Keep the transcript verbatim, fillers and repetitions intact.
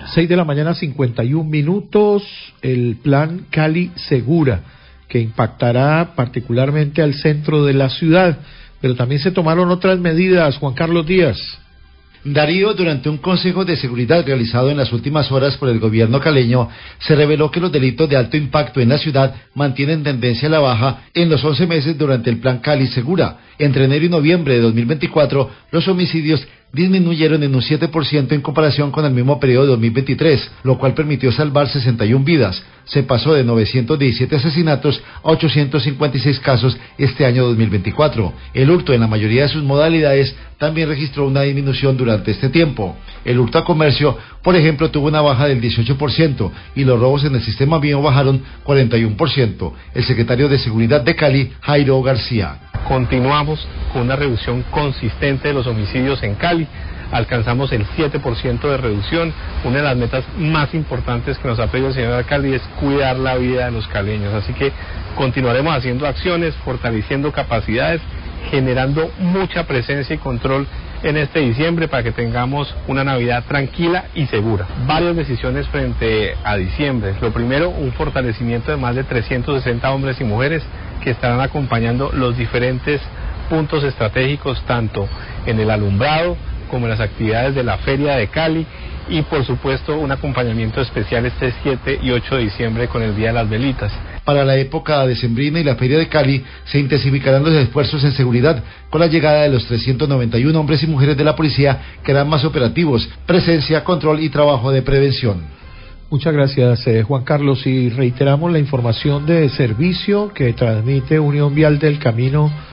seis de la mañana, cincuenta y un minutos, el plan Cali Segura, que impactará particularmente al centro de la ciudad, pero también se tomaron otras medidas, Juan Carlos Díaz. Darío, durante un consejo de seguridad realizado en las últimas horas por el gobierno caleño, se reveló que los delitos de alto impacto en la ciudad mantienen tendencia a la baja en los once meses durante el plan Cali Segura. Entre enero y noviembre de dos mil veinticuatro, los homicidios disminuyeron en un siete por ciento en comparación con el mismo periodo de dos mil veintitrés, lo cual permitió salvar sesenta y una vidas. Se pasó de novecientos diecisiete asesinatos a ochocientos cincuenta y seis casos este año dos mil veinticuatro. El hurto en la mayoría de sus modalidades también registró una disminución durante este tiempo. El hurto a comercio, por ejemplo, tuvo una baja del dieciocho por ciento y los robos en el sistema vivo bajaron cuarenta y uno por ciento. El secretario de Seguridad de Cali, Jairo García. Continuamos con una reducción consistente de los homicidios en Cali. Alcanzamos el siete por ciento de reducción. Una de las metas más importantes que nos ha pedido el señor alcalde es cuidar la vida de los caleños. Así que continuaremos haciendo acciones, fortaleciendo capacidades, generando mucha presencia y control en este diciembre para que tengamos una Navidad tranquila y segura. Varias decisiones frente a diciembre. Lo primero, un fortalecimiento de más de trescientos sesenta hombres y mujeres que estarán acompañando los diferentes puntos estratégicos, tanto en el alumbrado como en las actividades de la Feria de Cali, y por supuesto un acompañamiento especial este siete y ocho de diciembre con el Día de las Velitas. Para la época decembrina y la Feria de Cali se intensificarán los esfuerzos en seguridad con la llegada de los trescientos noventa y uno hombres y mujeres de la policía que harán más operativos, presencia, control y trabajo de prevención. Muchas gracias, eh, Juan Carlos, y reiteramos la información de servicio que transmite Unión Vial del Camino